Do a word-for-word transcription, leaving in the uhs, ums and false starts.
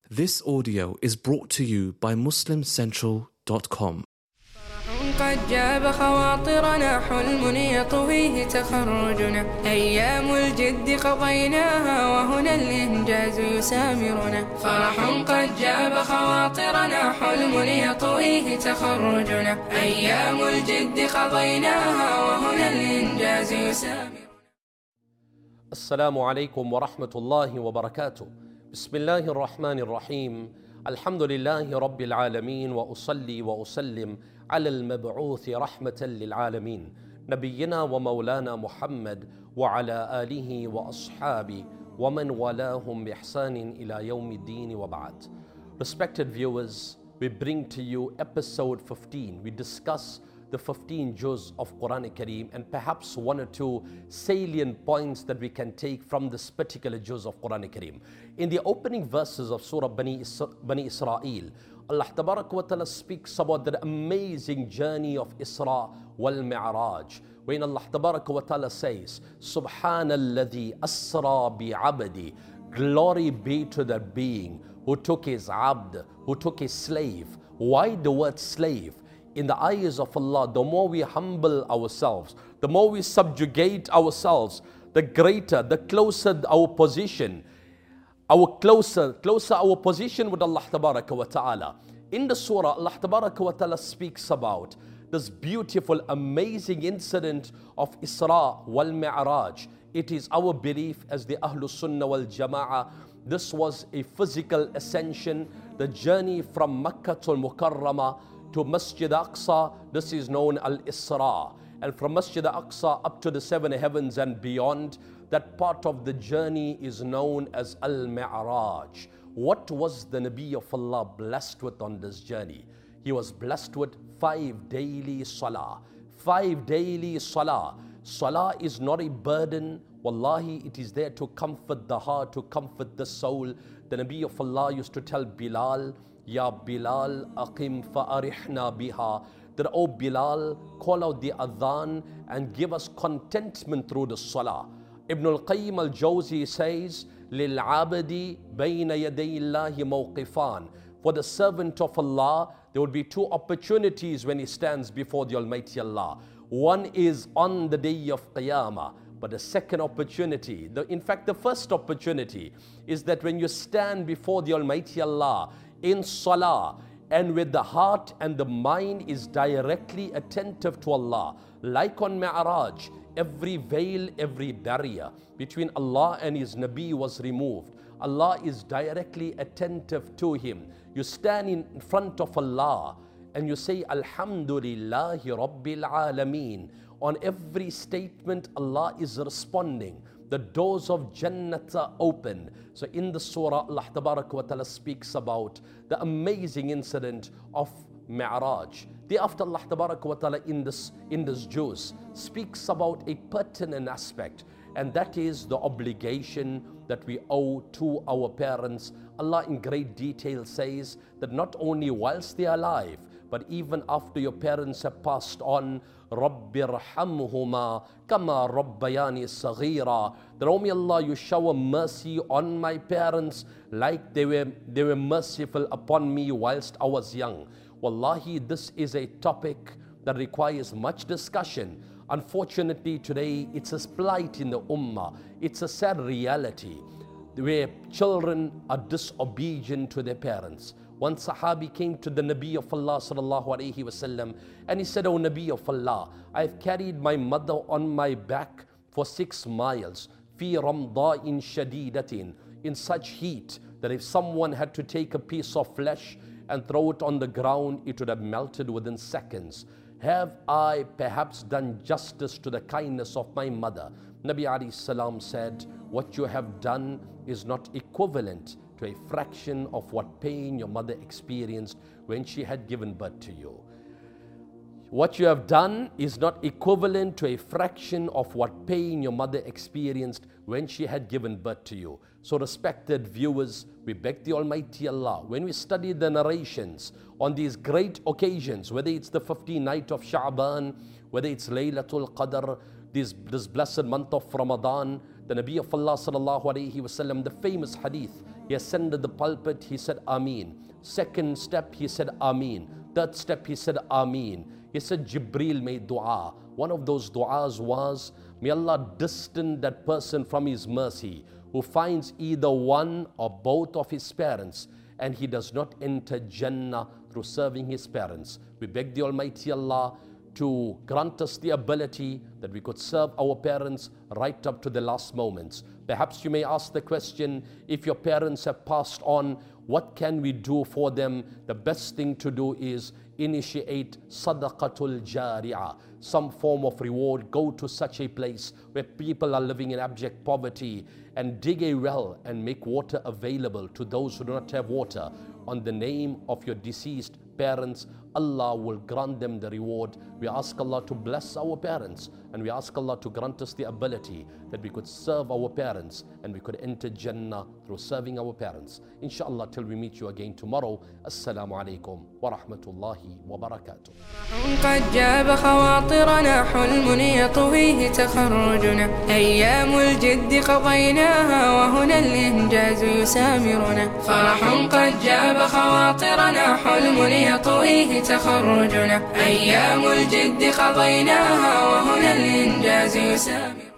This audio is brought to you by muslim central dot com. قد جاب خواطرنا حلم يطويه تخرجنا أيام الجد قضيناها وهنا الإنجاز يسامرنا فرح قد جاب خواطرنا حلم يطويه تخرجنا أيام الجد قضيناها وهنا الإنجاز يسامرنا. السلام عليكم ورحمة الله وبركاته. بسم الله الرحمن الرحيم. الحمد لله رب العالمين وأصلي وأسلم على المبعوث رحمة للعالمين نبينا ومولانا محمد وعلى آله وأصحابه ومن والاهم بإحسان إلى يوم الدين وبعد. Respected viewers, we bring to you episode fifteen. We discuss the fifteen juz of Quran Kareem and perhaps one or two salient points that we can take from this particular juz of Quran Kareem. In the opening verses of Surah Bani, Isra- Bani Israel, Allah Tabarak wa Ta'ala speaks about the amazing journey of Isra wal Mi'raj. When Allah Tabarak wa Ta'ala says, Subhanalladhi asra bi abdi, glory be to that being who took his abd, who took his slave. Why the word slave? In the eyes of Allah, the more we humble ourselves, the more we subjugate ourselves, the greater, the closer our position, our closer, closer our position with Allah Tabaraka wa Ta'ala. In the surah, Allah Tabaraka wa Ta'ala speaks about this beautiful, amazing incident of Isra wal Mi'raj. It is our belief as the Ahlus Sunnah wal Jama'ah, this was a physical ascension, the journey from Makkah to Mukarramah to Masjid Aqsa. This is known Al-Isra. And from Masjid Aqsa up to the seven heavens and beyond, that part of the journey is known as Al-Mi'raj. What was the Nabi of Allah blessed with on this journey? He was blessed with five daily salah. Five daily salah. Salah is not a burden. Wallahi, it is there to comfort the heart, to comfort the soul. The Nabi of Allah used to tell Bilal, Ya Bilal, aqim fa'arihna biha. That, oh Bilal, call out the adhan and give us contentment through the salah. Ibn al-Qayyim al-Jawzi says, لِلْعَبَدِ بَيْنَ يَدَيِ اللَّهِ مَوْقِفَانِ. For the servant of Allah, there would be two opportunities when he stands before the Almighty Allah. One is on the day of Qiyamah. But the second opportunity, the, in fact the first opportunity, is that when you stand before the Almighty Allah in salah and with the heart and the mind is directly attentive to Allah, like on Mi'raj, every veil, every barrier between Allah and His Nabi was removed. Allah is directly attentive to him. You stand in front of Allah and you say, Alhamdulillahi Rabbil Alameen. On every statement, Allah is responding. The doors of Jannat are open. So in the surah, Allah Tabarak wa Ta'ala speaks about the amazing incident of Mi'raj. Thereafter, Allah Tabarak wa Ta'ala in this, in this juz speaks about a pertinent aspect, and that is the obligation that we owe to our parents. Allah in great detail says that not only whilst they are alive, but even after your parents have passed on, Rabbir hamhuma kama rabbayani saghira. That, oh may Allah, you shower mercy on my parents like they were, they were merciful upon me whilst I was young. Wallahi, this is a topic that requires much discussion. Unfortunately, today it's a plight in the ummah. It's a sad reality where children are disobedient to their parents. One Sahabi came to the Nabi of Allah sallallahu alaihi wasallam and he said, "O Nabi of Allah, I've carried my mother on my back for six miles, fi ramda'in shadidatin, in such heat that if someone had to take a piece of flesh and throw it on the ground, it would have melted within seconds. Have I perhaps done justice to the kindness of my mother?" Nabi alayhi salam said, "What you have done is not equivalent to a fraction of what pain your mother experienced when she had given birth to you. What you have done is not equivalent to a fraction of what pain your mother experienced when she had given birth to you." So respected viewers, we beg the Almighty Allah, when we study the narrations on these great occasions, whether it's the fifteenth night of Sha'ban, whether it's Laylatul Qadr, this, this blessed month of Ramadan, the Nabi of Allah sallallahu alayhi wasallam, the famous hadith He ascended the pulpit, he said Ameen. Second step, he said Ameen. Third step, he said Ameen. He said Jibreel made dua. One of those duas was, may Allah distance that person from His mercy who finds either one or both of his parents and he does not enter Jannah through serving his parents. We beg the Almighty Allah to grant us the ability that we could serve our parents right up to the last moments. Perhaps you may ask the question, if your parents have passed on, what can we do for them? The best thing to do is initiate sadaqatul jari'ah, some form of reward. Go to such a place where people are living in abject poverty and dig a well and make water available to those who do not have water. On the name of your deceased parents, Allah will grant them the reward. We ask Allah to bless our parents, and we ask Allah to grant us the ability that we could serve our parents and we could enter Jannah through serving our parents. Inshallah, till we meet you again tomorrow. Assalamu alaikum wa rahmatullahi wa barakatuh. قد جاب خواطرنا حلم يطويه تخرجنا أيام الجد قضيناها وهنا الإنجاز يسامرنا فرح قد جاب خواطرنا حلم يطويه تخرجنا أيام الجد قضيناها وهنا الإنجاز يسامرنا